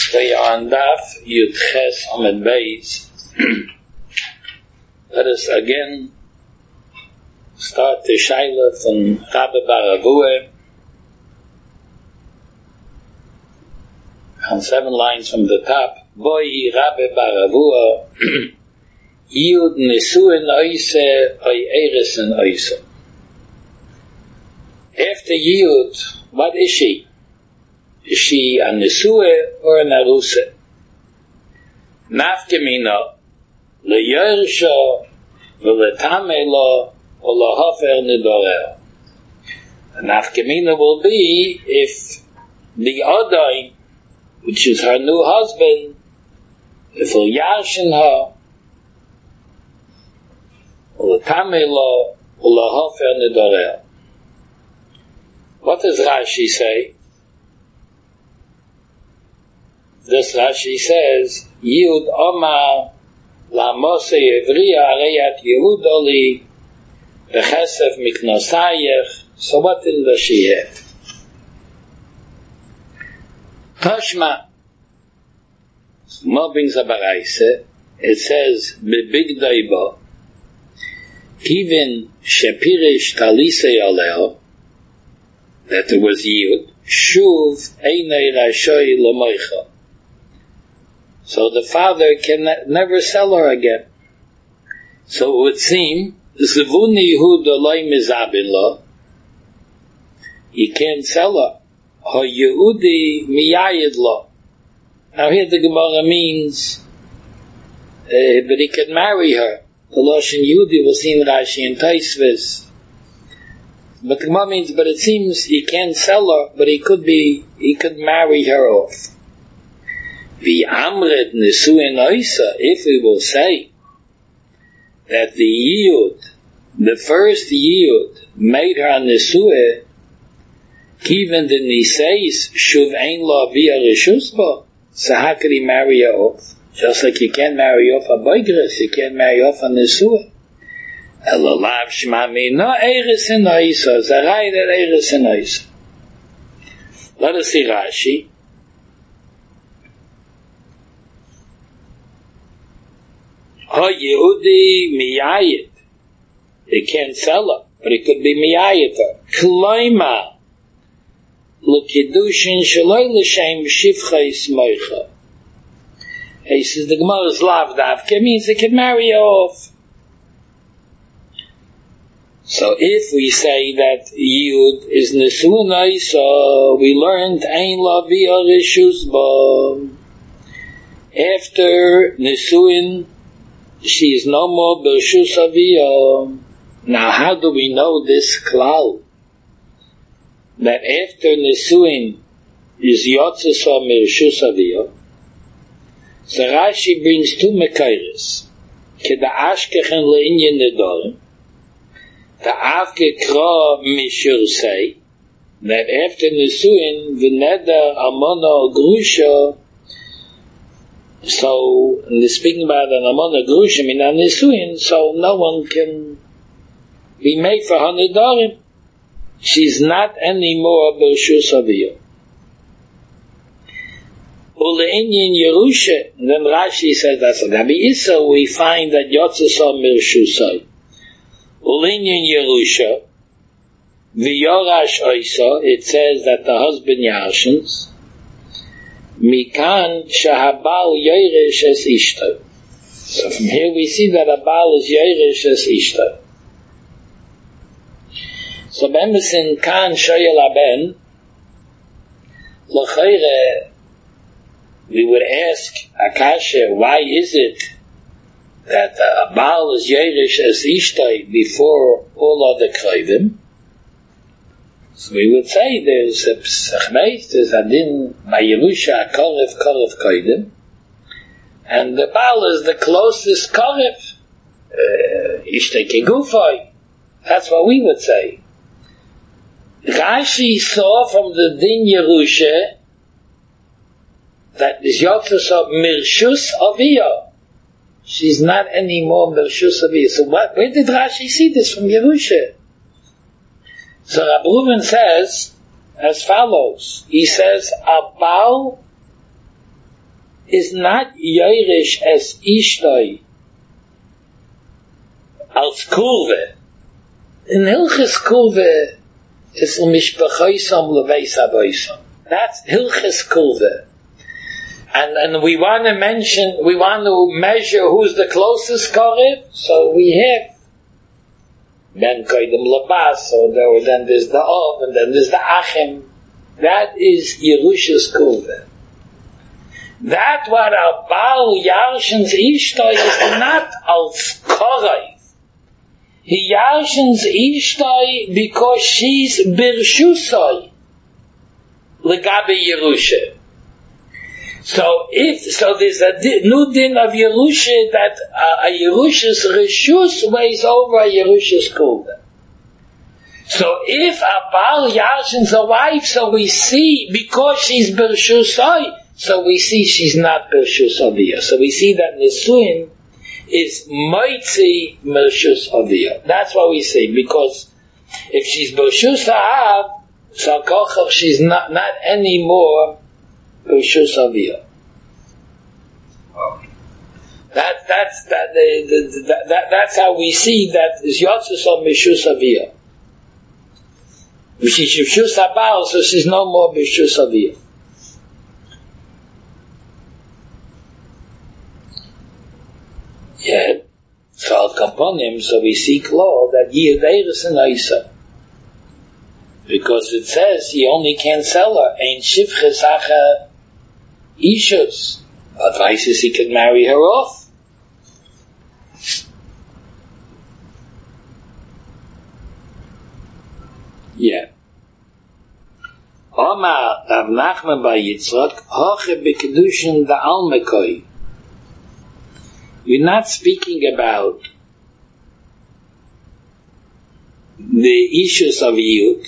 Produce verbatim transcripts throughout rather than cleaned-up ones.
We are on Daf Yud Ches Amud Beis. Let us again start the Shaila from Rabbi Bar Avuha on seven lines from the top. Boy Rabbi Bar Avuha Yud Nesuin Oise Oy Eresen Oise. After Yud, what is she? Is she a Nesue or an Aruse? Nafkemina leYersha v'letamela or leHafer Nidorel. Nafkemina will be if the Adai, which is her new husband, if he'll yarshin her, or letamela or leHafer Nidorel. What does Rashi say? This Rashi says, Yud Omar La Mose Evriya Areyat Yehudoli Bechesef Miknosayech. So what in the she have? Tashma Mo brings a baraise. It says, Bebigdaiba Kivin Shepirish Talise Aleo, that there was Yud, Shuv Einei Rashoi Lomoicha. So the father can ne- never sell her again. So it would seem, Zevuni hu doloi mizabin lo, he can't sell her. Ha Yehudi miyayid lo. Now here the Gemara means, uh, but he could marry her. The Lashon Yehudi was in Rashi and Taisvis. But the Gemara means, but it seems he can't sell her, but he could be, he could marry her off. The Amred Nesuin Oisa, if we will say that the Yiyud, the first Yiyud, made her Nesue, even the Niseis, Shuv Ein Lo Via Rishusba, so how could he marry her off? Just like you can't marry off a Boigres, you can't marry off a Nesue. Elalav Shmami, no Eres in Oisa, Zarai that Eres in Oisa. Let us see Rashi. Ha Yehudi miyayit. He can't sell her, but it could be miyayit her. Kloima l'kedushin shaloi l'shem shivcha ismoicha. He says the Gemara's lav davke means he can marry her off. So if we say that Yud is nesuin so we learned ein la via rishus ba. After nesuin, she is no more Bershus Aviyah. Now how do we know this klal? That after Nesuin is Yotzesa Bershus Aviyah. So Rashi brings two Mekayres. Keda Ashkechen Le'inyin Nedorim. The Avke Kra Mishur say that after Nesuin V'neder Amona Grusha. So, and they're speaking about an Amona Grushim in Anisuin, so no one can be made for her Nedarim. She's not anymore Bershus Aviyah. Ule'inyin Yerusha, then Rashi says that's a Gabi Issa, we find that Yotzesa Mershusai. Ule'inyin Yerusha, V'yorash Oisa, it says that the husband Yarshins, Mikan shahabal yoresh es ishta. So from here we see that a bal is yoresh es ishta. So b'emesin kan shoyel aben, l'chayre, we would ask Akasha, why is it that a bal is yoresh es ishta before all other krivim? So we would say there's a Psachmeis, there's a din by Yerusha, Koref, Koref Koidim, and the Baal is the closest Koref, Ishtei Kegufoi. That's what we would say. Rashi saw from the din Yerusha that is Yotzes of Mirshus Aviyah. She's not anymore Mirshus Aviyah. So what, where did Rashi see this from Yerusha? So Rabbi Reuven says as follows. He says, a Baal is not Yeirish as Ishtoi als Kulve. In Hilchis Kulve is Mishpachaisam Leveis Aboisam. That's Hilchis Kulve. And, and we want to mention, we want to measure who's the closest Korib, so we have Ben Koidim Labas, so there, then there's the Ov, and then there's the Achim. That is Yerusha's Kulve. That what our Baal Yarshin's Ishtoi is not als Korib. He Yarshin's Ishtoi because she's Birshusoi Legabe Yerusha. So if, so there's a di, new din of Yerusha that uh, a Yerusha's Rishus weighs over a Yerusha's Kulva. So if a Baal Yarshin's a wife, so we see, because she's Birshusoi, so we see she's not Birshus Aviyah. So we see that Nisuin is Moitzi Birshus Aviyah. That's what we say, because if she's Birshus Av, so Kochach, she's not, not anymore Birshus Aviyah. That that's that, the, the, that, that that's how we see that is Yotzes of Birshus Aviyah. She's Birshus Abal, so she's no more Birshus Aviyah. Yeah, so I'll componim, so we see law that Yehudeirus and Isa. Because it says he only can sell her. Ein Shivches Acha Ishus. Advice is he can marry her off. Yeah. Omar Rav Nachman bar Yitzchak Hoche B'Kedushin da Almekoi. We're not speaking about the issues of Yud.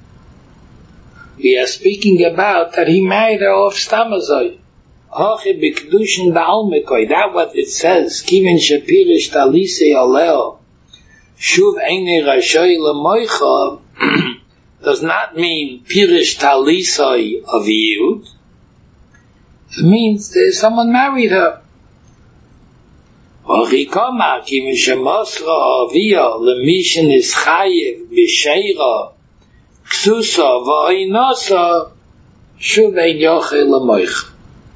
We are speaking about that he married her off Stamazoi. Hoche B'Kedushin da Almekoi. That what it says. Kivin Shapirish Talise Aleo Shuv Eine Rashoy Lemoicha does not mean Pirish Talisoi of Yud. It means that someone married her. Ochikoma Kivin Shemosra Aviyah Lemishin is Chayev B'Sheira Ksusa V'Oinosa Shuv Ein Yochel Lemoicha.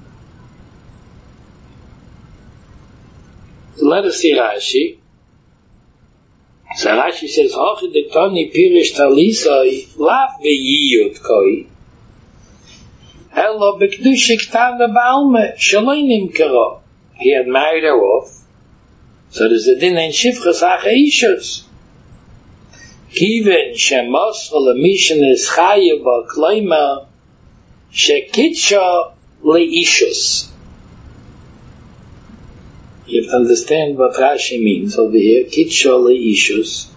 Let us see Rashi. So Rashi says, Hochi Dektoni Pirish Talisoi Lav V'Yiyut Koi Elo B'Kedushi K'tana Ba'alme Shaloinim Kero. He had married her off. So there's a din in Shivchas Acha Ishus. Kiven Shemos V'Lemishin is Chayev Ba'Kloima Shekitsha Le'ishus. You have to understand what Rashi means over here. Kitsha Le'ishus.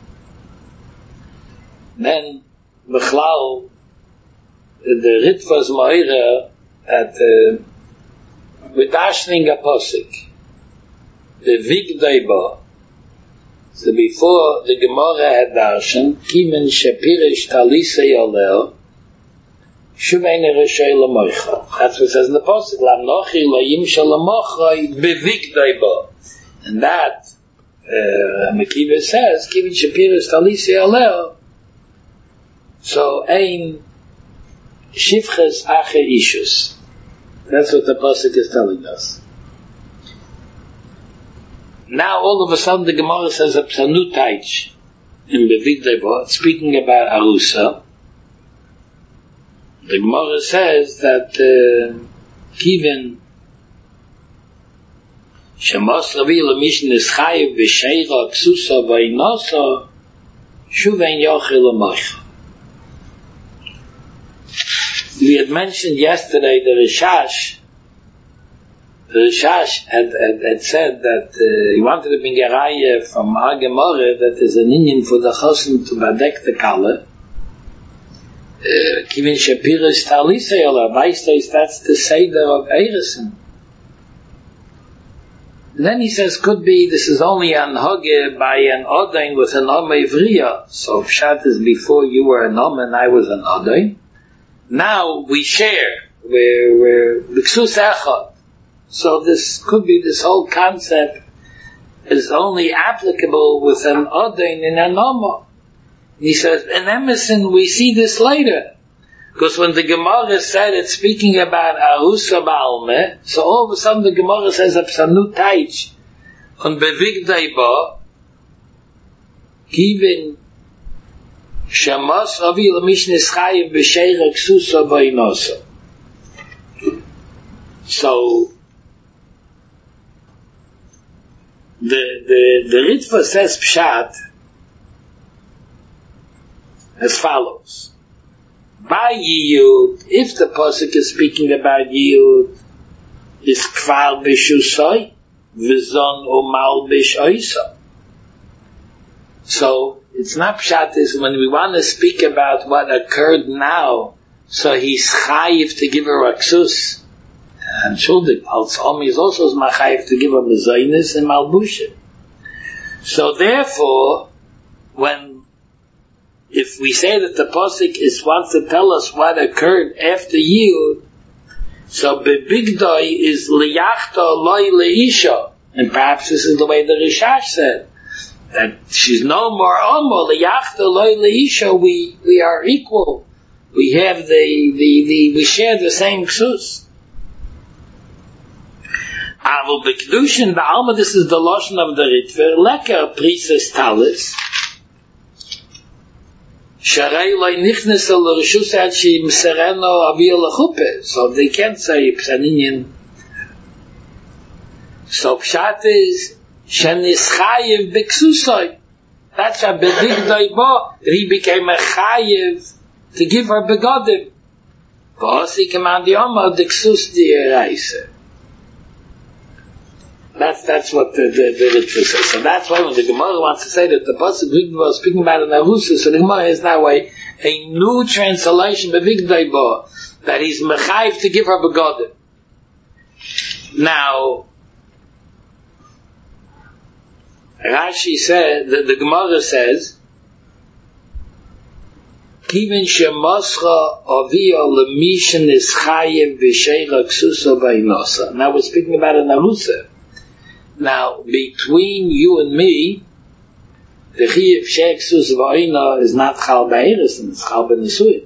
Then, Bechlal, the Ritva's Moira at uh, with Ashling a Posik. The Vigdaiba. So before the Gemara had Darshan, Kimen Shapirish Talisei Oleo, Shuvein Rishai Lamoicha. That's what it says in the Posik. Lam Nochi Loyim Shalamochai Bevigdaiba. And that, uh, Mekiva says, Kimen Shapirish Talisei Oleo. So, ein Shivches Ache Ishus. That's what the Posik is telling us. Now all of a sudden the Gemara says a Psanutaich in Bevigdaiba, speaking about Arusa. The Gemara says that Kivin Shemos Ravi Lemishin is Chayev B'Sheira Ksusa V'Inosa Shuvein Yochel L'Moicha. We had mentioned yesterday the Rishash. The Rishash had, had, had said that uh, he wanted to bring a raya from our Gemara that is an Indian for the Chosin to badek the Kala. Kivin Shapirish Talisei Ola, Weistais, that's the Seder of Eiresen. Then he says, could be this is only an Hoge by an Odain with an Ome Ivriya. So Pshat is before you were an Ome and I was an Odain. Now we share. We're, we're B'Ksus Echad. So this could be, this whole concept is only applicable with an Odain in an Oma. He says, in Emerson we see this later. Because when the Gemara said it's speaking about Arusa Ba'alme, so all of a sudden the Gemara says a Psanu Taich on Bevigdai Ba, Kivin Shamos Avi Lamishnis Chayiv B'Sheira Ksusa V'Inosa. So the the the Ritva says Pshat as follows. By Yiyud, if the Pasuk is speaking about Yiyud, is Kvar B'Shusai, V'Zon Umal B'Shoisa. So, it's not Pshat, is when we want to speak about what occurred now, so he's Chayiv to give a Raksus. And Shuldik, Al-Tzom is also Chayiv to give a Mezainis and Malbushim. So therefore, when if we say that the Pasuk is wants to tell us what occurred after Yud, so Bebigdoi is Liyachta Loi Leisha, and perhaps this is the way the Rishash said, that she's no more Omo, Liyachta Loi Leisha, we, we are equal. We have the, the, the, we share the same Ksus. Avol B'Kedushin Ba'alma, this is the Lashon of the Ritva, Leker Prises Talis, Sharai loy nichnes al reshus ad she msereno avia lechupe. So they can't say Psaninian. So Pshat is shenis chayiv b'ksusoi. That's a bedigdoi bo. He became a chayiv to give her begodim. Because he commanded Yoma the ksus di'eraisa. That's that's what the the, the Ritva says. So that's why when the Gemara wants to say that the pasuk was speaking about an Arusa, so the Gemara is that way a new translation bevigdai bo, that he's mechayiv to give her begodim. Now, Rashi said that the Gemara says, Kivin shemoscha avia lemishin is chayiv v'sheira ksusa v'inosa. Now we're speaking about an Arusa. Now, between you and me, the Chiyav Sheksus V'Oina is not Chal Ba'eris, and it's Chal B'Nesuin.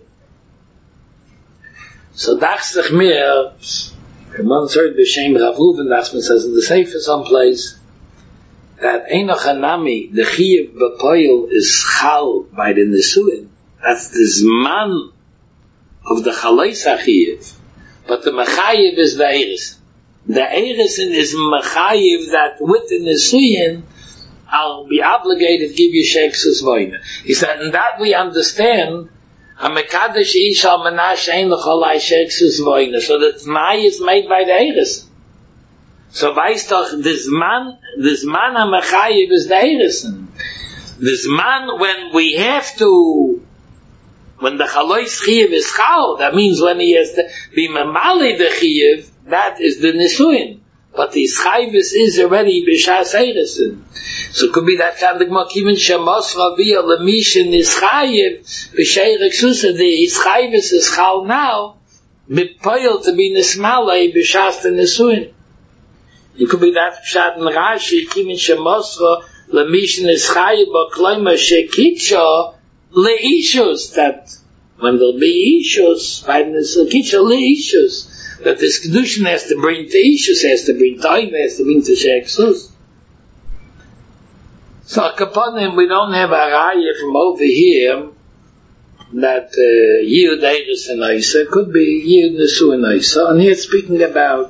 So, Dachsach Mir, once heard B'Shem Rav Reuven, Dachsman says in the Sefer someplace, that Enoch Hanami, the Chiyav B'Poyel is Chal by the Nesuin. That's the Zman of the Chalois HaChiyav. But the Mechayiv is the Eris. The Eirisin is mechayiv that with the Nesuyin, I'll be obligated to give you Sheksus Voina. He said, and that we understand, HaMekadosh Ish Al Manash Ein L'Cholai Sheksus Voina. So the T'nai is made by the Eirisin. So weißt doch, this man, this man HaMechayiv is the Eirisin. This man, when we have to, when the Chalois Chiyav is Chal, that means when he has to be Mamali the Chiyav, that is the Nisuin. But the Ischayvis is already B'Shas Eirisin. So it could be that kind of Gemara, even Shemos Ravia Lemishin Ischayiv B'Sheira Ksusa, the Ischayvis is Chal now, B'Poyel to be Nismalei B'Shas the Nisuin. It could be that Pshat in Rashi, even Shemos Lemishin Ischayiv B'Kloima Shekitcha Leishus, that when there'll be Ishus, by the Kitcha Leishus, that this Kedushin has to bring to Ishus, has to bring time, has to bring to Sheksus. So, upon him, we don't have a raya from over here that uh, Yud Eiris and Isa could be Yud Nesu and Isa. And here speaking about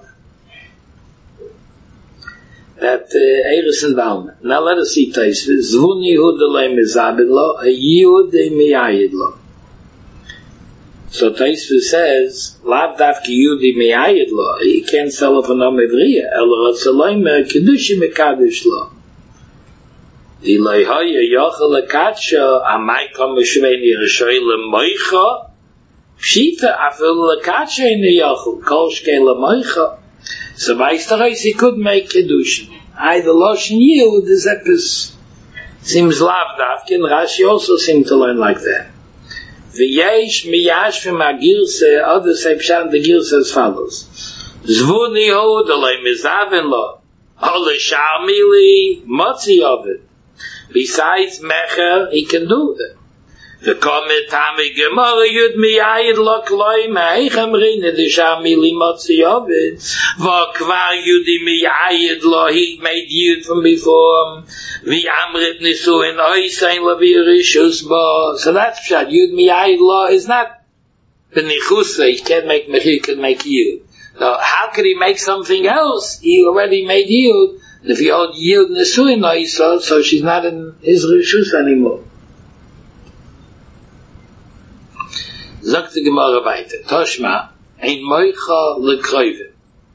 that Eiris and Balma. Now let us see Taisvis. Zvun Yehud Elei Mizabid Lo, a Yehud Miyayid Lo. So Taisvis says, Lav Dafki Yehudi Miyayid Lo, he can't sell it for no Mevriya, El Ratzaloi Me Kedushi Mekadosh Lo. Ilai Haya Yochel Lekatsha, Amai Kam Meshveni Rishoi Lemoicha, Pshita Afil Lekatsha in the Yochel, Kol Shkei Lemoicha. So Weisterreis, he could make Kedushin. I, the Loshin Yehud, the Zeppis, seems Lav Dafki, and Rashi also seemed to learn like that. V'yesh miyash v'magirse, others say Pshat, the Girse as follows. Zvuni ho delay mizavin lo. Ole shalmili motzi of it. Besides mecher, he can do it. The comment Tami Gemara Yud Miyayid Lok Loi Me'echem Rine De Shamili Motzi of it. Va Kvar Yudi Miyayid Lo, he made Yud from before. Vi Amrit Nisu in Oisain Lavi Rishus Bo. So that's Pshat. Yud Miyayid Lo is not Benichusa. He can't make Mechir, he can make Yud. So how could he make something else? He already made Yud. If he had Yud Nisu in Oisa, so she's not in his Rishus anymore. Sagt die Gemara weiter. Toshma, ein Moicha lekroive.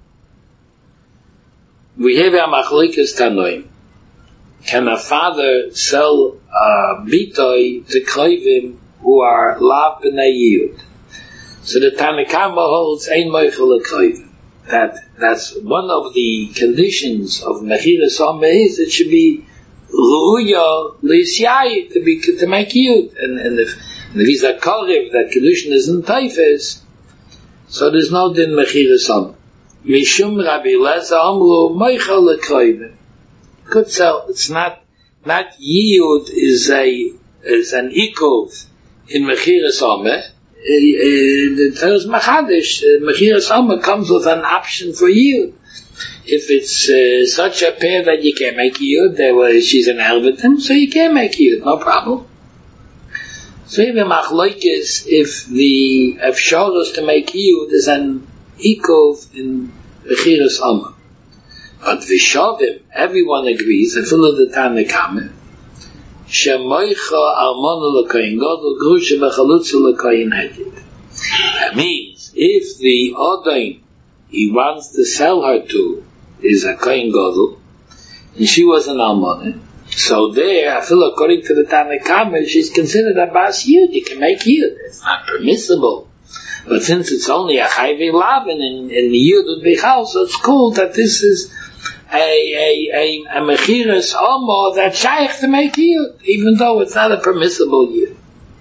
We have a machlikas tanoim. Can a father sell a bitoi to kroivim who are lav b'nei yiyud? So the Tanakama holds ein Moicha lekroive. That, that's one of the conditions of Mechiras Ameh is it should be ruya l'isyayi, to be, to make yiyud. And, and if And if he's a Korev, that condition isn't Taifes, so there's no din Mechiras Ameh. Mishum Rabbi Elazar Amru Moicha lekroivim. Could sell. It's not, not Yiyud is a, is an Ikov in Mechiras Ameh. The Torah's Machadish, Mechiras Ameh comes with an option for Yiyud. If it's uh, such a pair that you can't make Yiyud, there was, she's an Elvetim, so you can't make Yiyud, no problem. So even Machlokes, if the Efsharus to make Yiyud is an Ikov in Mechiras Ameh. But Vishavim, everyone agrees, and full of the Tanakama, Shemoicha Almona L'Koyin Gadol Grusha B'Chalutza L'Koyin Heged. That means, if the Odain he wants to sell her to is a Koyin Gadol, and she was an Almona, so there, I feel according to the Tanakama, she's considered a Bas Yud. You can make Yud. It's not permissible. But since it's only a Chayvei Lavin in, in the Yud would be house, so it's cool that this is a, a, a, a Mechiras Ameh that's shaykh to make Yud, even though it's not a permissible Yud.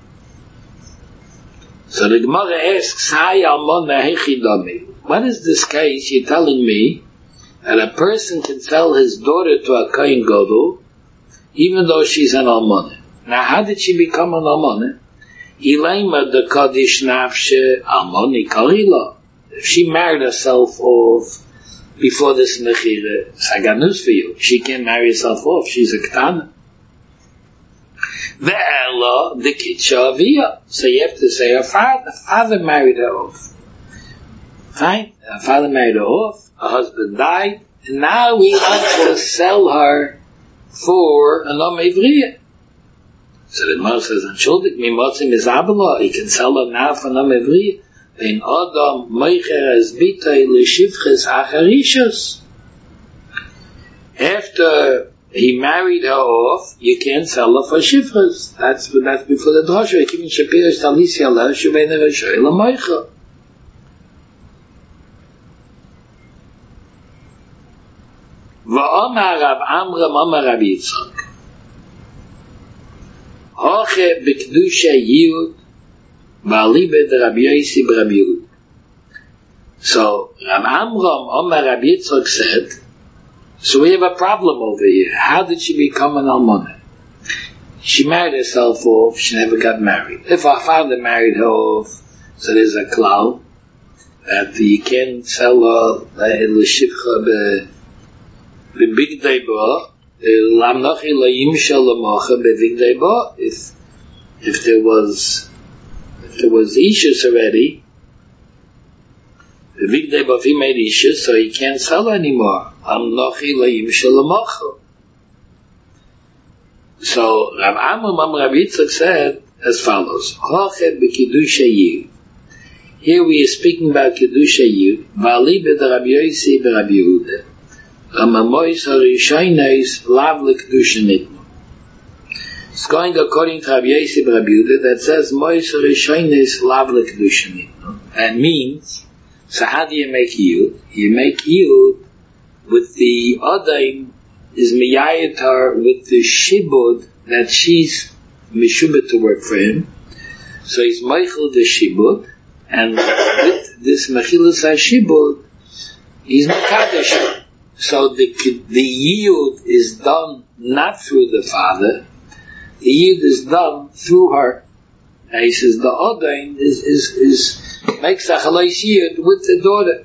So the Gemara asks, Hay Almona Hechidami. What is this case? You're telling me that a person can sell his daughter to a Kohen Gadol, even though she's an almana. Now, how did she become an almana? Ilaima de Kaddish Nafshe Almoni Kalila. If she married herself off before this Mechira, I got news for you. She can't marry herself off. She's a Ketana. Ve'ela de Kitcha Aviyah. So you have to say her father, father married her off. Fine. Her father married her off. Her husband died. And now we want to sell her for an Om Ivriya. So the Gemara says, Entschuldig, mi motzim is Abela, he can sell her now for an Om Ivriya. Vein Adam Moicher es Bitay L'Shivches Acharishos. After he married her off, you can't sell her for Shivches. That's, that's before the Drosha. Even Shapir Stalisi Allah, Shubein Rashoy L'Moicher. V'omar Rav Amram Omar Rav Yitzchak Hoche b'kedusha Yiyud v'alibe de Rabbi Yosi b'Rabbi Yehuda. So Rav Amram Omar Rav Yitzchak said, so we have a problem over here. How did she become an almana? She married herself off, she never got married. If her father married her off, so there's a cloud that you can't sell her l'shivcha be big day ba lam nachi la yimshal macha be big day ba. If if there was if there was issues already, the big day ba if he made issues, so he can't sell anymore. Lam nachi la yimshal macha. So Rav Amram Rav Yitzchak said as follows: Hoche b'kedusha Yiyud. Here we are speaking about kedusha Yiyud. V'ali b'd Rabbi Yosi b'Rabbi Yehuda. Amamois harishaynes lav lekdusha nitnu. It's going according to Rabbi Yosi b'Rabbi Yehuda that says mois harishaynes lav lekdusha nitnu. That means, so how do you make Yiyud? You make Yiyud with the Odaim is miyayitar with the shibud that she's mishubet to work for him. So he's meichel the shibud, and with this mechilas ha-shibud, he's Mekadosh. So the the Yiyud is done not through the father, the Yiyud is done through her. And he says the Odain is, is, is makes a Chalais Yiyud with the daughter.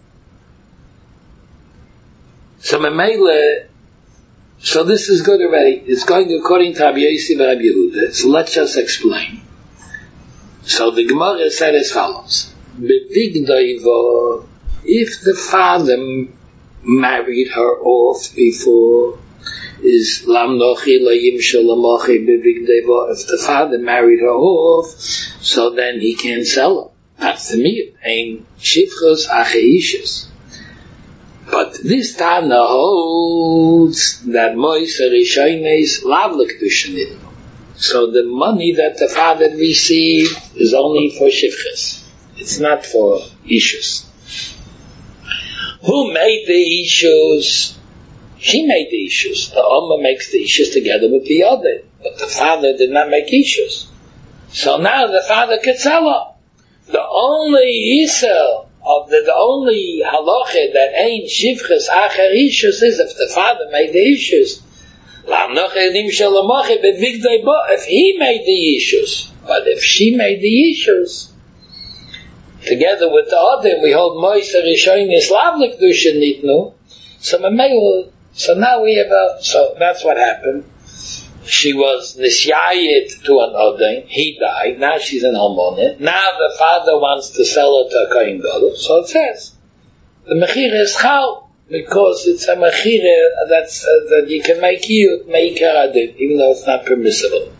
So Memele, so this is good already. It's going according to Rabbi Yossi and Rabbi Yehuda. So let's just explain. So the Gemara said as follows: Bevigdaiva, if the father married her off before, is lam nochi layim shalamachi bevigdaiva. If the father married her off, so then he can't sell her. That's the miyut. Ein shivchos acheishus. But this Tana holds that Moiser Rishones lav l'kedushin. So the money that the father received is only for shivchas. It's not for issues. Who made the issues? She made the issues. The Oma makes the issues together with the other. But the father did not make issues. So now the father could sell her. The only Yisrael of the, the only halacha that ain't shivchas acher issues is if the father made the issues. If he made the issues, but if she made the issues, together with the other, we hold Moiser Rishonis lav l'kedushin nitnu. So so now we have a, so that's what happened. She was nisyayit to an Odain, he died, now she's an almonah. Now the father wants to sell her to a kohen gadol, so it says, the mechira is chal, because it's a mechira that's, uh, that you can make you, make her adin, even though it's not permissible.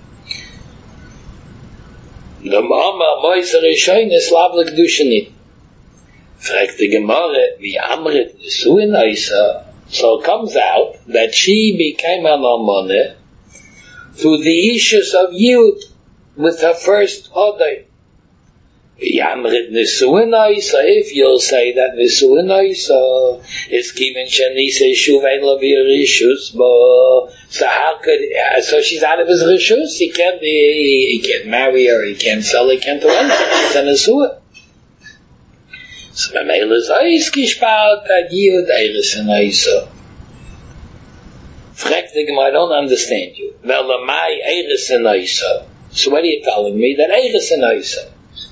The Mama Moiser Rishoin is lav l'kedushin. Fragt the Gemara, wie amret nesuin oisa, so it comes out that she became an almonah through the issues of Yud with her first Odain. Yamrit Nisuin Oisa, if you'll say that Nisuin Oisa is given Shanisa Shuvain Lavir issues, but so how could, uh, so she's out of his rishus, he can't be, he can't marry her, he can't sell, he can't do anything, she's a Nisuin. So Mamela is Ois Kishpaut at Yud Eiris in Oisa. I don't understand you. Well, my Eiris and Oisa. So what are you telling me? That Eiris and Oisa.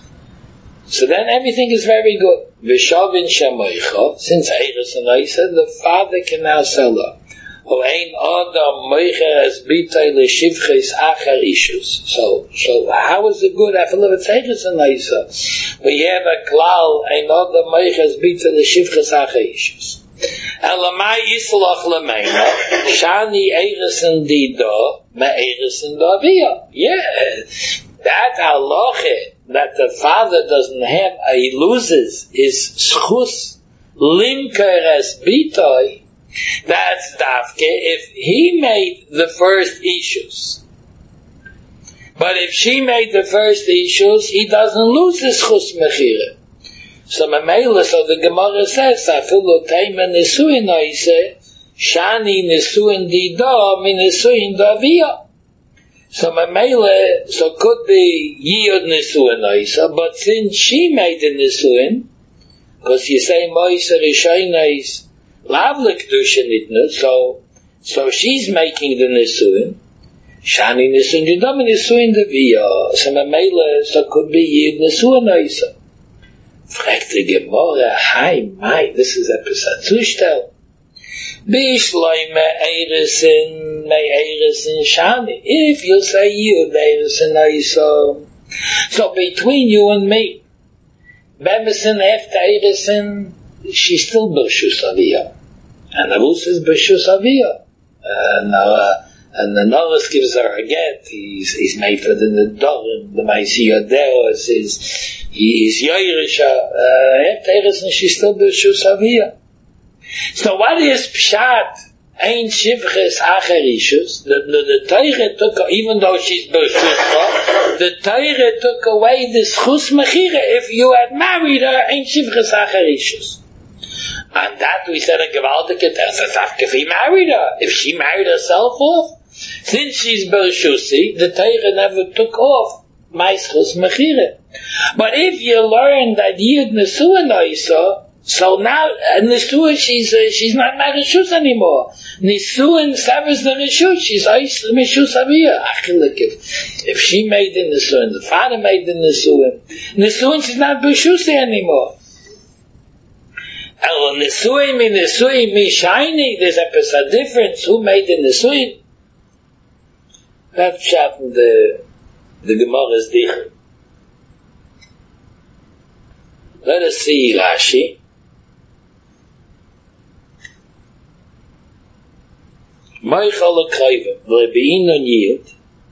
So then everything is very good. V'shavin shemoicha, since Eiris and Oisa, the father can now sell her. O ein adam moicha es bitay l'shivches acher ishus. So, so how is it good? I feel if it's Eiris and Oisa. We have a klal, ein adam moicha es bitay l'shivches acher ishus. Elamai islach lemeina shani eirisen dida me eirisen davia. Yeah, that halacha that the father doesn't have, uh, he loses his schus limker es bitoi. That's dafke if he made the first issues. But if she made the first issues, he doesn't lose his schus mechira. So Mamela, so the Gemara says, Afilu Taima Nisuin Oise, Shani Nisuin Dida, Min Nisuin Davia. So Mamela, so could be Yiyud Nisuin Oise, but since she made the Nisuin, because you say Moise Rishoina is Lavlik Dushin Itnu, so, so she's making the Nisuin, Shani Nisuin Dida, Min Nisuin Davia. So Mamela, so could be Yiyud Nisuin Oise. Fragt die Gemara, hi, mai, this is a pesat zushtel. Bishloime eirisin, me eirisin shani. If you say you, eirisin oisa. So between you and me, Bemison after eirisin, she's still b'shus aviyah. And the Rus is b'shus aviyah. Uh, now, uh, and the Norris gives her a get, he's, he's made for the Nedorim, the Maisiyah Deos, is, he's Yoyerisha, uh, Efteris, and she's still B'Shus Aviyah. So what is Pshat? Ein Shivches Acherishus, the, the, the Teire took, even though she's B'Shus, the Teire took away this Chus Mechira, if you had married her, Ein Shivches Acherishus. And that we said a Gewaltige Terzasaf, if he married her, if she married herself off, since she's Bershusi, the Teire never took off Maischus Mechire. But if you learn that Yid Nesuin Oisa, So now, Nisuin, she's, uh, she's not mad Rishus anymore. Nisuin severs the Rishus, she's Eis Rishus Aviyah. Achilik, if, if she made the Nisuin, the father made the Nisuin, Nisuin, she's not Rishus anymore. El Nisuin, mi Nisuin, mi Shiny, there's a, a difference, who made the Nisuin? That's shot in the, the Gemara's Dich. Let us see Rashi. Moichel Krayve, Rebein on Yid.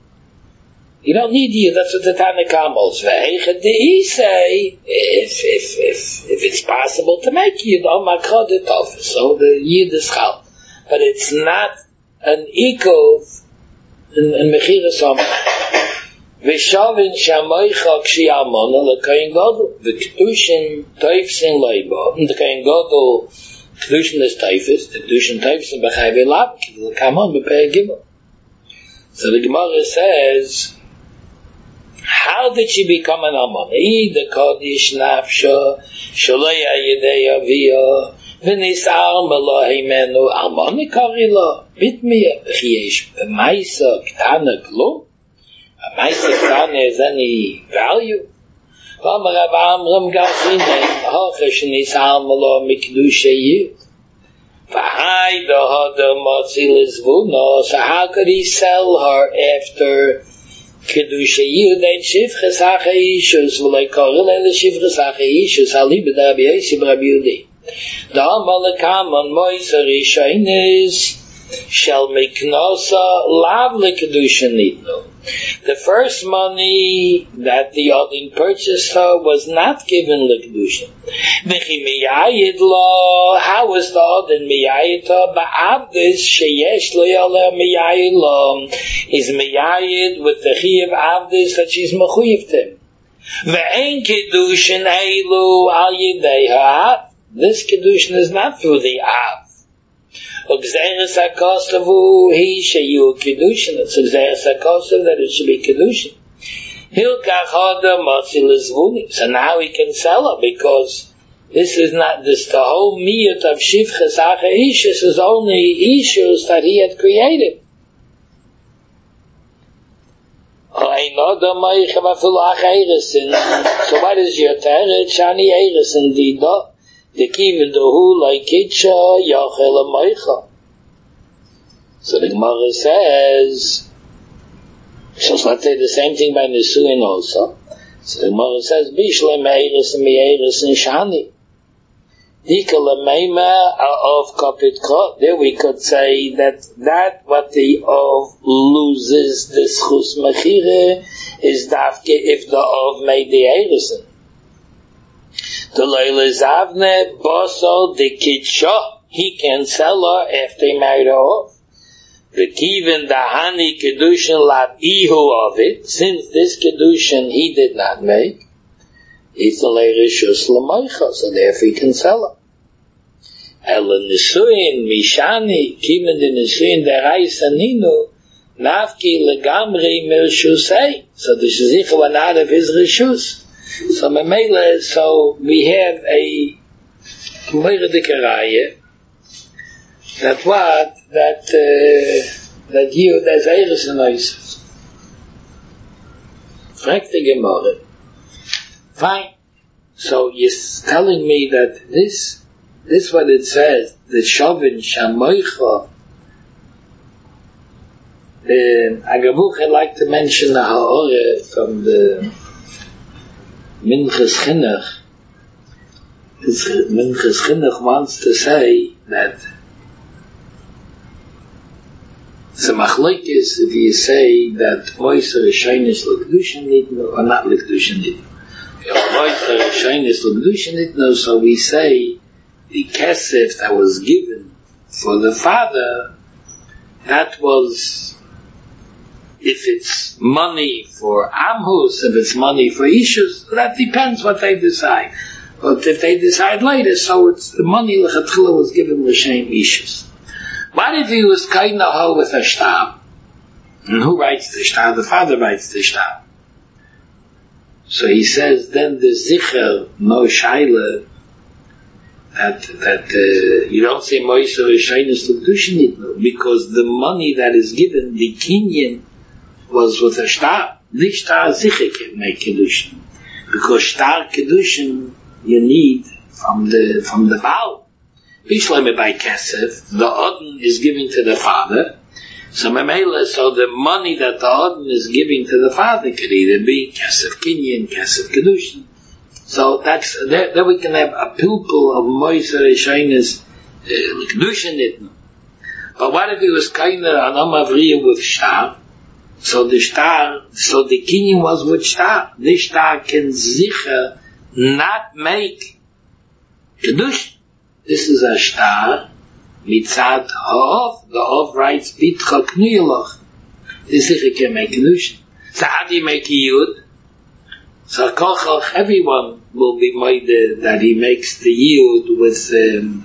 You don't need Yid, that's what the Tana Kamals. Ve'echet Dei say, if, if, if, if it's possible to make Yid, on Makrod it off. So the Yid is Chal. But it's not an Ikov in, in Mechiras Omer. Ve'shavin Shamoicha Kshi Almona, L'Kayin Godel, Ve'kedushin Toifsin Leiba, and the Kayin Godel, Kedushin is Taifis, the Kedushin Taifis and B'chai V'lab, come on, B'pei Gimel. So the Gemara says, how did she become an Almana? Ida Kodesh Nafsha, Sholaya Yedei Aviyah, V'nisar Melohi Menu, Almana Karila, Bitmiya, V'chiesh B'maisa Ktana Klum, a Maisa Ktana is any value. V'amar Rav Amram Garzine, Hochesh Nisar Melo Mikdusha Yid. V'hai Dohoda Motzi Lizvuna, so how could he sell her after Kedusha Yid and Shivches HaChaishus, V'lei Koril Ele Shivches HaChaishus, Halibid Rabbi Yossi Rabbi Yudi. Da'amal Kaman Moisa Rishonis, Shall Miknosa Lav LeKedusha Nidno. The first money that the Odin purchased her was not given L'Kedusha. V'chi miyayid lo, how was the Odin miyayid her? Ba'abdis sheyesh lo yaleh miyayid lo, is miyayid with the chi of Abdis that she's mechuyev to him. Ve'en Kedushin eilu al yidei ha'av. This Kedushin is not through the Av. Gzeres HaKosavu, he sheyu Kedushin. It's Gzeres HaKosav that it should be Kedushin. Hilkach Hoda Motzi Lizvuni. So now he can sell it because this is not, this, the whole miyut of Shivches HaChaishus is only issues that he had created. So what is your Teret? Shani Eresin Dida. The kivin dohu like kitcha yachel amaycha. So the Gemara says, so let's say the same thing by Nisuin also. So the Gemara says, Bishle meiris and meiris and shani. Dika lemeima of kapit kot. There we could say that that what the of loses the schus mechire is dafke if the of made the eirisen. The Leila Zavne, Boso, the Kitsha, he can sell her after he married her off. The Kivin, the Hani Kedushin, Lab Ihu of it, since this Kedushin he did not make, he's the Leila Shus Lamoicha, so therefore he can sell her. El Nisuin, Mishani, Kivin the Nisuin, the Raisaninu, Nafki Legamri Mil Shusei, so this is Icha one out of his Rishus. So Mamela, so we have a Gemara Dikaraya that what that uh, that you there's Eiris and Eiris. Frag the Gemara. Fine. So you're telling me that this this what it says, the Shavin Shamoicha. The Agabuch I'd like to mention the Ha'oreh from the Minchas Chinuch. Minchas Chinuch wants to say that it's a machlokes if you say that Moiser Shainis L'Kedushin Nitno or not L'Kedushin Nitno. Moiser Shainis L'Kedushin Nitno, so we say the kesef that was given for the father, that was if it's money for Amhus, if it's money for Ishus, that depends what they decide. But if they decide later, so it's the money L'Chatchila was given L'Shem Ishus. What if he was Kainaho with a shtab? And who writes the shtab? The father writes the shtab. So he says, then the Zicher, no Shaila, that that uh, you don't say Moiser Rishonis L'Kedushin Nitnu, because the money that is given, the Kinyan, was with a star. The star Ziche can make Kedushin, because star Kedushin you need from the from the Baal. Bishleme by Kesef, the Odin is giving to the father. So Memela, so the money that the Odin is giving to the father could either be Kesef Kinyan, Kesef Kedushin. So that's there, there we can have a pupil of Moiser Rishonis L'Kedushin Nitnu. But what if he was kind of an Amavriya with Shtar? So the Shtar, so the Kinyan was with Shtar. The Shtar can Zicha not make Kedushin. This is a Shtar mitzad ha'ov. The Ov writes Bitcha Knuyelach. This Zicha can make Kedushin. So how do you make a Yud? So Kochach, everyone will be made that he makes the Yud with um,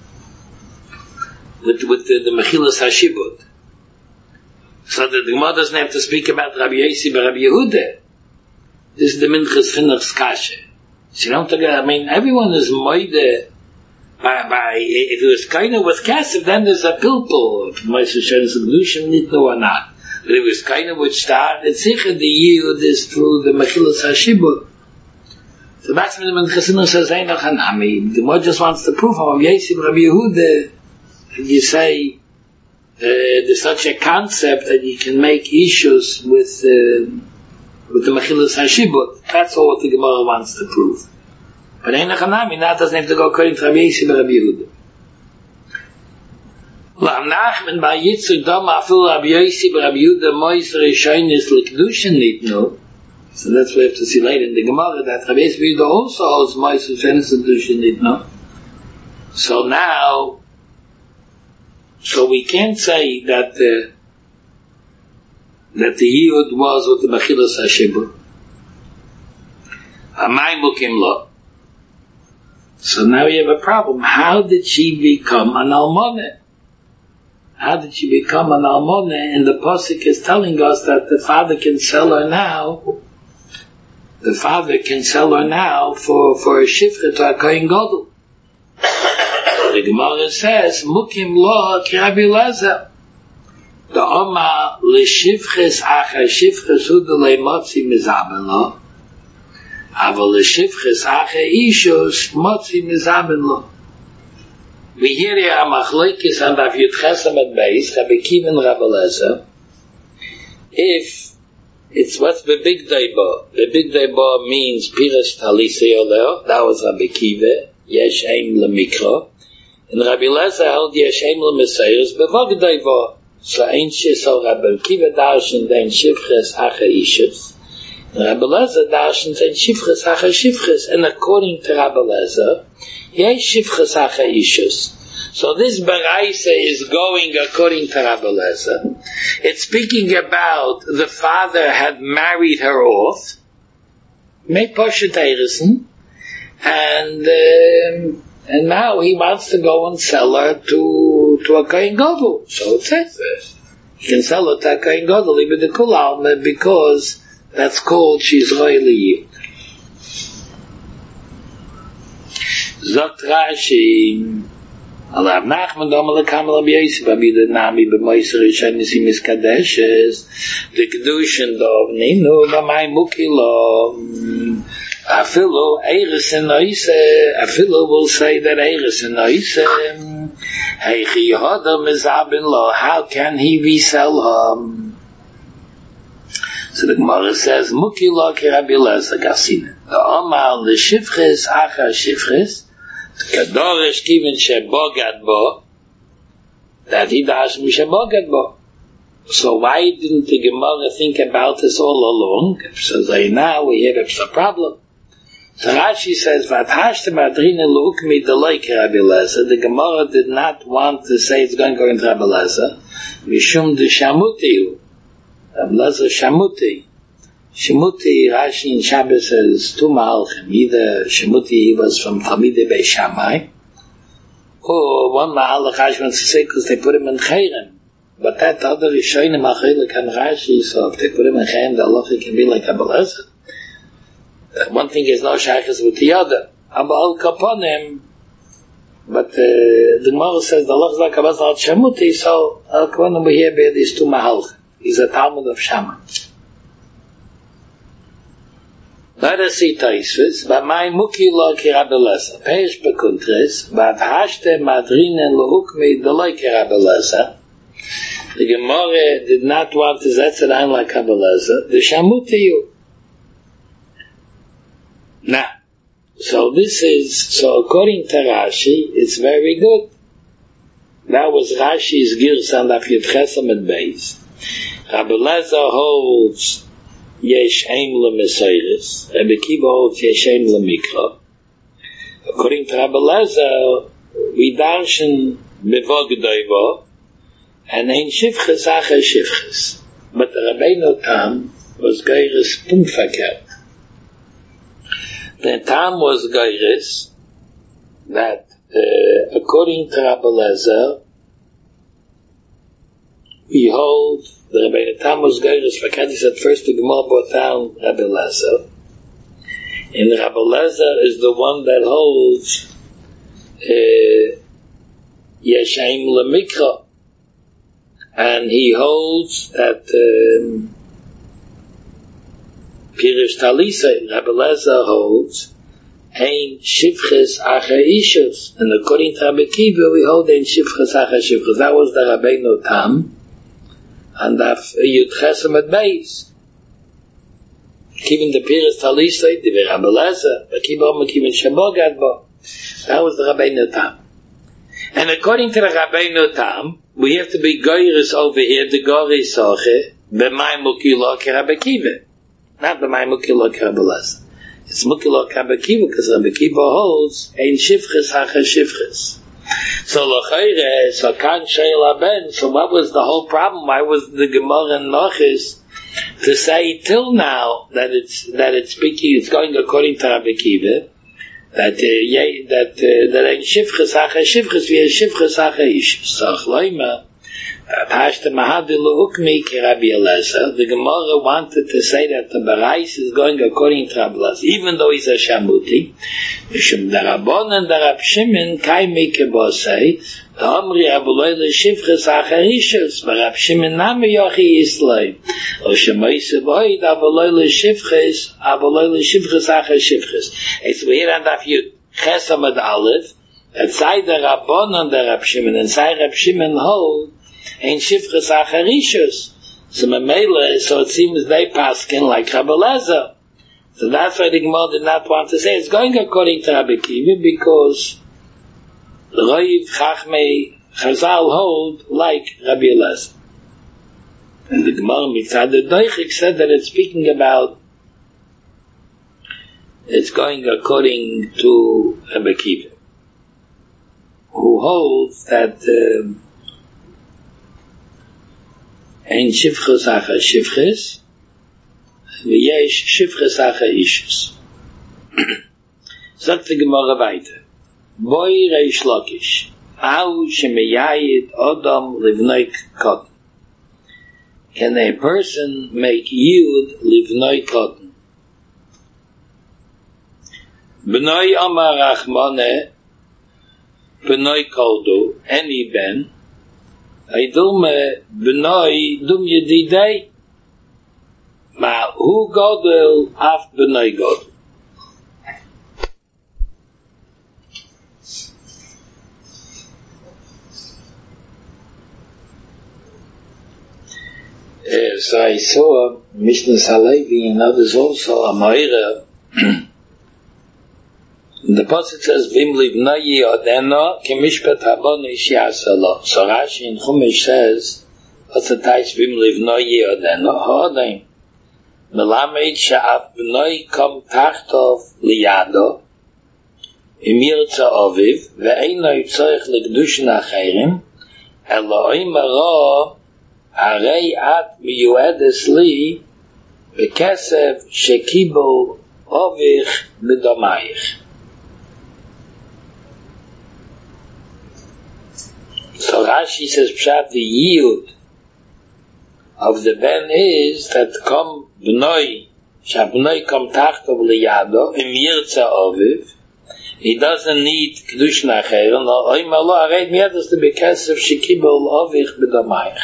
with with the, the Mechilas HaShibud. So that the Gemara doesn't have to speak about Rabbi Yossi but Rabbi Yehuda. This is the Minchas Finnach's Kasha. So you don't think, I mean, everyone is made by, by, if it was kind of with Kesef, then there's a pilpul, if Moiser Rishonis L'Kedushin Nitnu or not. But if it was kind of with Shtar, it's sicher the Yud is through the Mechilas HaShibud. So that's when the Minchas Finnach says, Ein noch hanami. The Gemara just wants to prove how Rabbi Yossi Rabbi Yehuda, you say, uh, there's such a concept that you can make issues with, uh, with the Mechilas HaShibud. That's all what the Gemara wants to prove. But Ein noch hanami, that doesn't have to go according to Rabbi Yossi Rabbi Yehuda. L'am Nachman by Yitzchak Dama Afil Rabbi Yossi Rabbi Yehuda Moiser Rishonis L'Kedushin Nitnu. So that's what we have to see later in the Gemara, that Rabbi Yossi Rabbi Yehuda also holds Moiser Rishonis L'Kedushin Nitnu. So now, so we can't say that the that the Yud was with the Mechilas HaShibud. Amay Mukim Lo. So now we have a problem. How did she become an Almonah? How did she become an Almonah? And the Pasuk is telling us that the father can sell her now. The father can sell her now for, for a shifra to a Kohen Gadol. The Gemara says, Mukim Lo ki Rabbi Elazar. The Oma l'shivches acha shivches hu d'lei motzi mizaben lo. Aval l'shivches acha ishus motzi mizaben lo. We hear here a machlokes and Rav Yud Chesam at Beis, Rabbi Kiva and Rabbi Elazar. If it's what's the big deba? The big deba means Pirash Talisei Oleo. That was Rabbi Kiva. Yesh Eim Lemikra. And Rabbi Elazar held Yesh Eim Lemesayers Bevog deba. So Ein Shis Rabbi Kiva darshan den Shivches Acha Ishus. And Rabbi Elazar darshan den Shivches Acha Shivches. And according to Rabbi Elazar, Yesh Shivches Acha Ishus. So this Baraisa is going according to Rabbi Elazar. It's speaking about the father had married her off, made Poshet Eirison, and um, and now he wants to go and sell her to to a Kohen Gadol. So it says this. He can sell her to a Kohen Gadol, even the Kol Alma, because that's called she's royally. Zot Rashi. Allah Nachman Domal Kamal Rabbi Yossi Rabbi Yehuda Nami b'Moiser Rishonis Miskadeshes the Kedushin Dov Ninu b'May Mukilo Afilu Eiris and Noise Afilu will say that Eiris and Noise Heichi Yehoda Mizabin Lo, how can he resell him? So the Gemara says Mukilo ki Rabbi Elazar Gasina the Omar l'Shivches Acha Shivches Kadorish Kivin Shebogad Bo, that he does Shebogad Bo. So why didn't the Gemara think about this all along? So they now we hear it's a problem. So Rashi says, Vathashtem Adrina L'ukmi Deloik Rabbi Elazar. The Gemara did not want to say it's going to go into Rabbi Elazar. Mishum de Shamuti. Rabbi Elazar Shamuti. Shemuti, Rashi in Shabbos says two Ma'alchim. Either Shemuti was from Talmidei Beis Shammai, or one Ma'alach Rashi wants to say because they put him in Chayrim. But that other Rishonim Achilik and Rashi, so if they put him in Chayrim, the halacha can be like Rabbi Elazar. Uh, one thing is no shaykhs with the other. Abal Kaponim, but uh, the Gemara says the Allah like Abbas al Shamuti, so Al Kwan over here be these two Mahalch. He's a Talmud of Shammah. Let us see Taisvis, but my Muki lo ki Rabbi Elazar. Peish bekuntres, but hashte madrinen lo hukmi de lo ki Rabbi Elazar. The Gemara did not want to set it on like Rabbi Elazar. The Shamuti you. Now, so this is, so according to Rashi, it's very good. That was Rashi's Girs on Daf Yud Chesam at Beis. Rabbi Elazar holds Yesh Eim LeMesayris. Rabbi Kiva holds Yesh Eim LeMikra. According to Rabbi Elazar, we darshan Bevog Doivo, and Ein Shivches Acher Shivches. But the Rabbeinu Tam was Geiris Punfaker. The Tam was Geiris that, uh, according to Rabbi Elazar, we hold the Rabbeinu Tam was Geiris Fakad. He said first the Gemara brought down Rabbi Elazar, and Rabbi Elazar is the one that holds uh, Yeshaim LeMikra, and he holds that um, Pirish Talisa, Rabbi Elazar holds Ein Shivches Acher Ishus, and according to Rabbi Kiva we hold Ein Shivches Acher Shivches. That was the Rabbeinu Tam, and Daf Yud Chesam at Beis. Even the Pirish Talisa, the Rabbi Elazar, but Kiva Mekiv Shabbat Bo. That was the Rabbeinu Tam. And according to the Rabbeinu Tam, we have to be goyres over here, the Gori Soche, B'may Mukilo Ke Rabbi Kiva. Not B'may Mukilo Ke Rabbi Elazar. It's Mukilo Ke Rabbi Kiva, because Rabbi Kiva holds Ein Shivches Hacha Shivches. So L'chayre, so Kan Sheil Aben, so what was the whole problem? Why was the Gemara and Nochis to say till now that it's, that it's speaking, it's going according to Rabbi Kiva, that uh, yeah, that uh, that ein shivches hacha shivches vi shivches hacha ish sach loima pashta mahadil hukmi ki Rabbi Elazar. The Gemara wanted to say that the Barais is going according to Rabbi Elazar, even though he's a shamuti. Mishum darabon and darab Shimon kai mi kebosei the amri abuloi le shivches hacha ishus barab Shimon nami yochi islay o shemoise boy abuloi le shivches abuloi le shivches hacha shivches. It's weird and if you chesam ad aleph that say the rabon and the Rab Shimon and say Rab Shimon hold in shivches hacha ishus. So memela, so it seems they paskin like Rabbi Elazar. So that's why the Gemara did not want to say it's going according to Rabbi Kiva, because Roiv Chachmei Chazal hold like Rabbi Elazar. And the Gemara Mitzad Doichik said that it's speaking about, it's going according to Rabbi Kiva, who holds that Ein Shivches Hacha Shivches V'yesh Shivches Hacha Ishus. Sagt die Gemara weiter. Boi Reish Lakish Au Shemeyayid Odom Livnoi Kotten. Can a person make Yud Livnoi Kotten? B'noi Amar Rachmane B'noi Koldu Any Ben Eidume B'noi Dum Yedidei Ma Hu Godel Af B'noi Godel. Uh, so I saw Mishnah Halevi and others also a Moira. The Pasuk says Vim Livnai Odeno Kemishpat Habon Ish Yasalo. So Rashi in Chumash says, what's the Taish Vim Livnai Odeno? Hodem Melamed Sha'af B'noi Kom Tachtov Liyado Imirza Oviv Ve'enoi Tzorech L'Gdushin Acherim Eloi Maro Arei At Miyuedes Li B'Kesev Shekibo Ovich B'Domayich. So Rashi says Pshat, the yield of the ben is that kom b'noi, shab'noi kom tachtov liyado, im yirtza oviv, he doesn't need Kedusha Nacheren, no, oim Allah, areid miyadas to be kesef shekibel ovich b'damayich.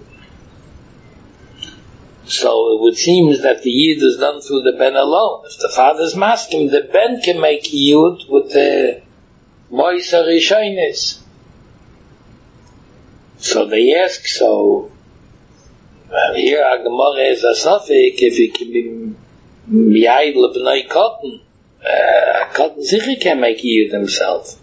So it would seem that the Yid is done through the Ben alone. If the father's masking, the Ben can make Yid with the Moisa Rishonis. So they ask, so, well, here Agamora is a suffix, if he can be Miyayid Lebnei Cotton, uh, Cotton Zichi can make Yid himself.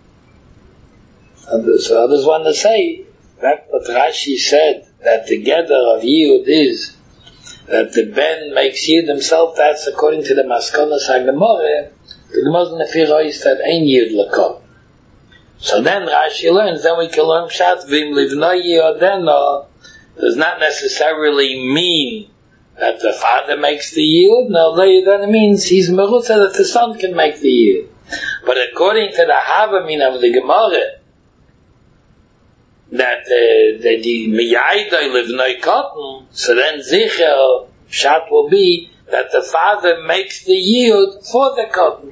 So others want to say, that what Rashi said, that the gather of Yid is, that the Ben makes Yid himself, that's according to the Maskonas HaGemorah, the Gemorah Nefira is that ain't Yid L'Kot. So then Rashi learns, then we can learn Pshat, Vim Livnoi Yodeno, does not necessarily mean that the father makes the Yid, no, then it means he's Merutza, that the son can make the Yid. But according to the Havamin of the Gemorah, that uh, the Miyaydai Livnoi Cotton, so then Zicher, Pshat will be that the father makes the Yid for the cotton.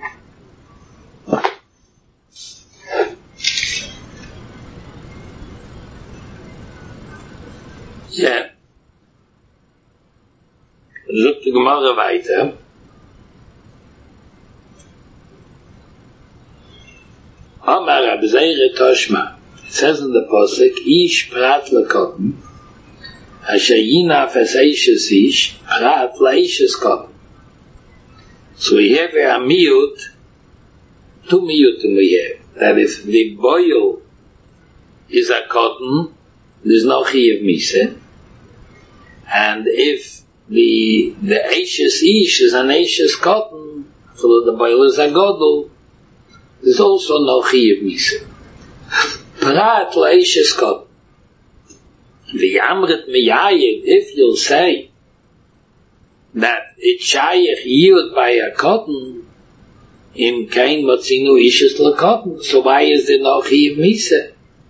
Yeah. Zoekt de Gemara weiter. Amar Abzeire Toshma. It says in the Pasuk, Ish prat lekotten, asher yinaf es eishes ish, prat leishes kotten. So we have a miyut, two miyutim we have. That if the boil is a cotton, there's no chiyuv misa. And if the the eishes ish is an eishes cotton, so the boil is a godel, there's also no chiyuv misa. Prat leishes cotton. The amrit miyayid, if you'll say that it shayach yield by a cotton, im kein motzinu ishes le cotton, so why is there no chiyuv misa?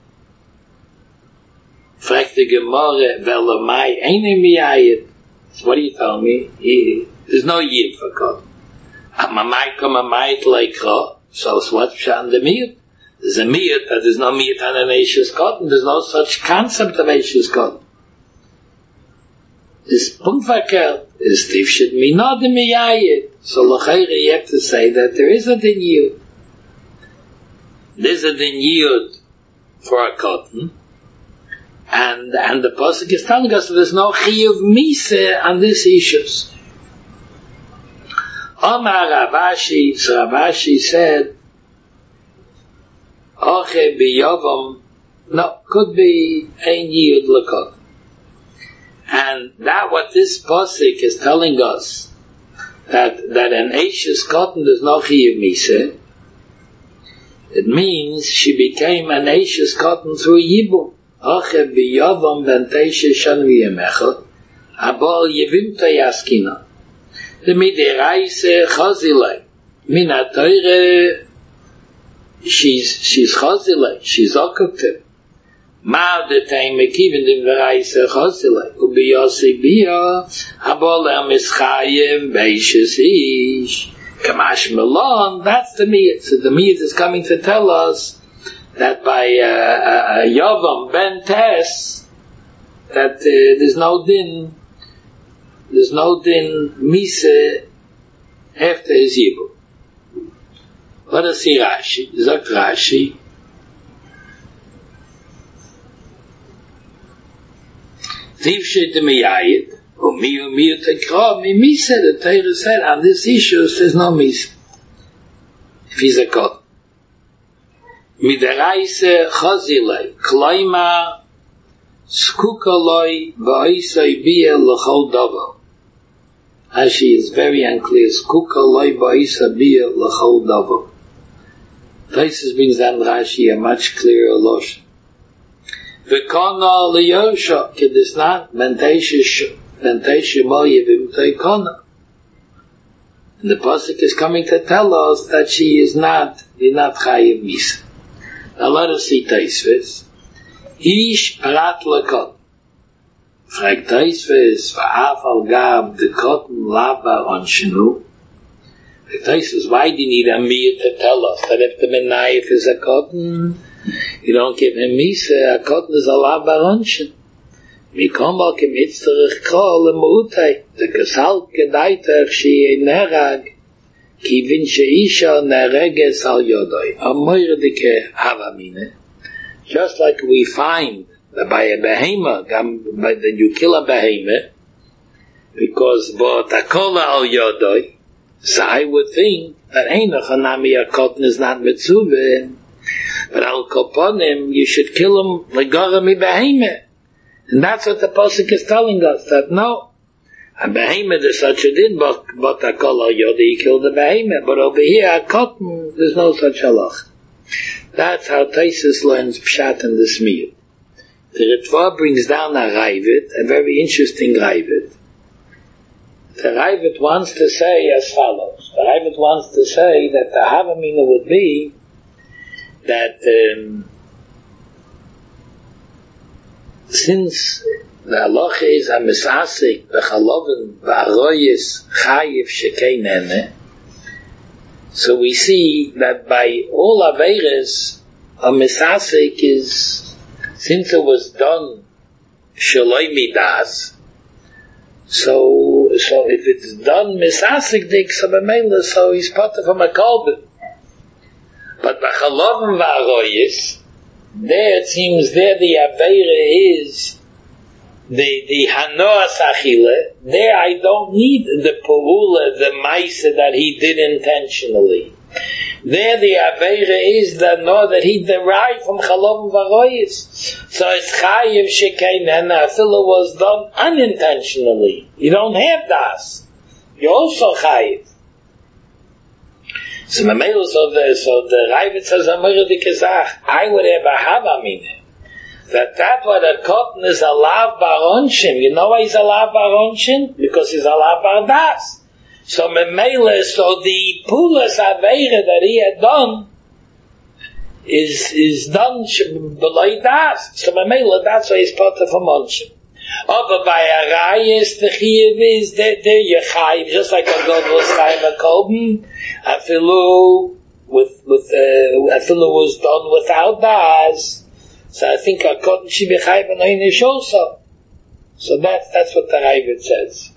Fragt the Gemara, well, my eine miyayid. So what do you tell me? He, there's no yid for cotton. Amamai come a mayit like ra, so what's shan the miyut? There's a miyut, but there's no miyut on an eishes cotton. There's no such concept of eishes cotton. This punktverkehrt is tifshit minod miyayid. So l'chayre you have to say that there is a din yud. There's a din yud for a cotton. And, and the Pasuk is telling us that there's no chiyuv misa on these issues. Omar Ravashi, so Ravashi said, Oche biyovam, no, could be ein yiyud l'kot. And that what this Pasuk is telling us, that, that an eishes cotton there's no chiyuv misa, it means she became an eishes cotton through yibum. Oche biyovam ben teishe shan v'yemecha, abol yevimta yaskina. The midiraise chazilei. Min ha-teire, she's, she's chazilei, she's okokte. Ma de teim mekivin dim v'raise chazilei. Ubiyosi biya, abol ha-mischayev beishes ish. Kamash melon, that's the miyat. So the miyat is coming to tell us that by uh, uh, Yavam ben Tes, that uh, there's no din, there's no din Misa after his Yibum. Let us see Rashi. Zok Rashi. Tivshe de miyayid, o miyu miyu tekra, mi Misa, the Torah said, on this issue, there's no Misa. If he's a God. Midaraise chazilei, klaima skukaloi ba'isai bia l'chol davo. Rashi is very unclear. Skukaloi ba'isai bia l'chol davo. Taisus brings down Rashi a much clearer lotion. V'kona liyosha kedisnat menteshe moyevim toikona. And the pasuk is coming to tell us that she is not, is not chayiv misa. Now let us see Taisves. Ish prat lekot. Frag Taisves, va'af al gab de kotten laba on shenu. The Taisus, why do you need a mir to tell us that if the menayif is a cotton, you don't give him misa, a cotton is a lav baronshin. Mikomal kem itzterich kol emutai, the gesalt gedaitach shi nerag, ki vin sheisha nereges al yodoi. A moire dike havamine. Just like we find that by a behemoth, that you kill a behemoth, because v'otakola al yodoi, so I would think that Einoch Hanami a cotton is not mitzvah, but al koponim you should kill him legara mi behemoth. And that's what the Pasuk is telling us, that no, a behemoth is such a din, but v'otakola al yodoi, you kill the behemoth, but over here a cotton, there's no such halach. That's how Taisus learns Pshat and the Smiyut. The Ritva brings down a Raivit, a very interesting Raivit. The Raivit wants to say as follows. The Raivit wants to say that the Havamina would be that um, since the halacha is a misasik, v'chalovin, v'aroyis, chayiv, shekeinene, so we see that by all Aveires, a misasik is, since it was done shaloi midas, so so if it's done misasik dik, so b'meila, so he's part of a makolbin. But b'chalovim v'aroyis, there it seems there the Aveire is the the hanoas achile. There I don't need the pu'ula, the maisa that he did intentionally. There the aveira is that no, that he derived from chalov v'aroyis. So it's chayiv shekeinen, afilo was done unintentionally. You don't have das. You also chayiv. So Mamelu, so the so the Raivit says Amir Dikazach, I would have a havamine. That that what a cotton is a lav baronshin. You know why he's a lav baronshin? Because he's a lav bardas. So memele, so the pulas aveira that he had done is is done below das. So memele, that's why he's part of a monshin. Oh, but by a rayis, the chiyuv is there, there you chayiv, just like a god was chayiv a kolben, afilu with with uh, afilu was done without das. So I think a cotton should be chayiv and einish also. So that's that's what the Raivit says.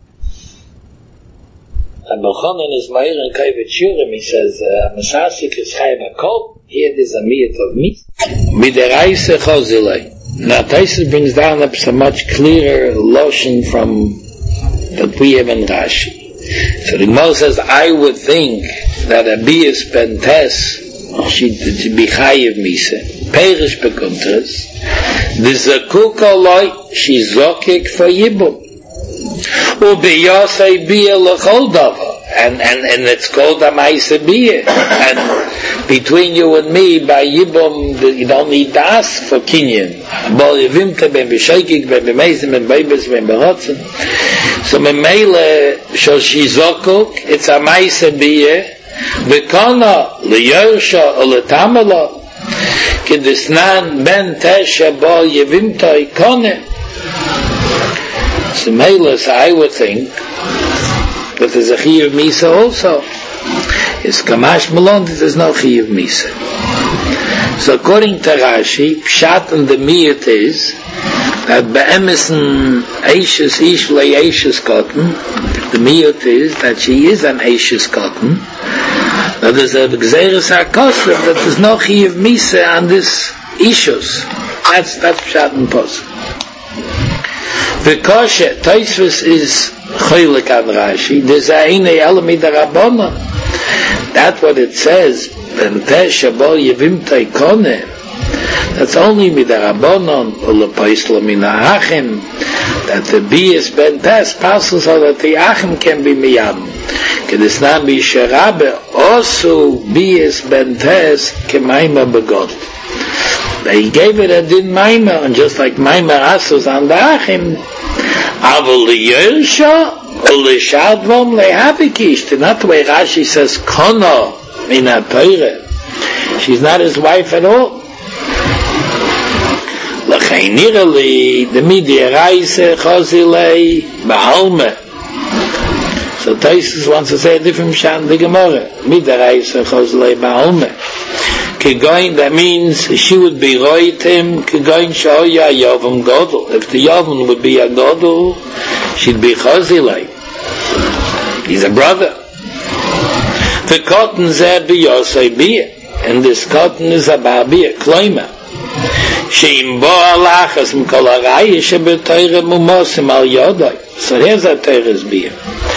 And Melchonen is Meir and Kaivet Shurim, he says, uh, Masasik is chayiv a kolben, here there's a miyat of meat. Mideraise chozilei. Now Taisus brings down a, a much clearer lotion from that we have in Rashi. So the Gemara says, I would think that a bias bentes should be chayiv mise. Perish bekuntres. The zakuk aloi she zokik for yibum. Ubiyasei bia lechol davar. And, and, and it's called a maise bia. And between you and me, by yibum, you don't need das for kinyan. Bol yivimte ben b'shaykik, ben b'meizim, ben b'ibis, ben b'rotzen. So memele shel shizokuk, it's a maise bia. V'kona liyorsha or letamala. Kedisnan ben tesha bol yivimte ikone. So meles, I would think that there's a chiyuv misa also. It's kamash malon that there's no chiyuv misa. So according to Rashi, pshat and the miyat is that be'emisen eishes ish le eishes cotton. The miyat is that she is an eishes cotton. That there's a gzeres hakosef that there's no chiyuv misa on this ishus. That's that's pshat and pos. Because Taisvus is choylik on Rashi, there's a inei elami darabona. That's what it says. B'ntesh shabol yevimta ikone. That's only midarabonon ulepaislo min ha'achim. That the bias b'ntesh passes so that the achim can be miyam. Kedisnam b'yisharabe osu bias b'ntesh kemaima begod. They gave it a din maima, and just like maima asus on the achim, avol liyersha ulishadvom lehavikish. Not the way Rashi says kono in a Torah. She's not his wife at all. L'cheinirali the midiaraise chozilei ba'alme. So Taisus wants to say a different pshat in the Gemara. Midaraisa chozlei ba'alme. Kegoin, that means she would be roitim, kegoin shoya yovim godel. If the yovim would be a godel, she'd be chozilei. He's a brother. The cotton zeh b'yosei b'yeh. And this cotton is about b'yeh, kloima. She'im bo alachas m'kol ha'rayah shebeteire mumosim al yodai. So here's a teires b'yeh.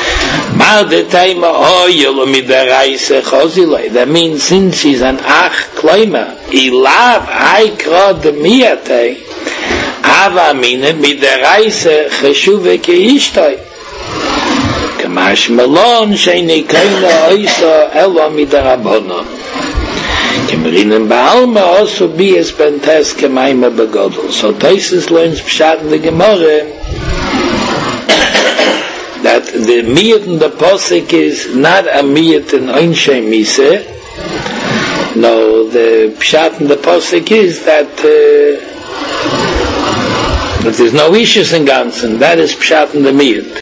That means since she's an ach kleima, ilav aikra de miyate, ava mine midaraise cheshuve keishtoi. Kamash melon sheini kaina oisa elo midarabono. Kemrinen ba'alma also bies bentes kemaima begodol. So Taisus learns pshat in the Gemara that the miyat in the posik is not a miyat in Einshe Mise. No, the pshat in the posik is that, uh, that there's no issues in Gansen. That is pshat in the miyat.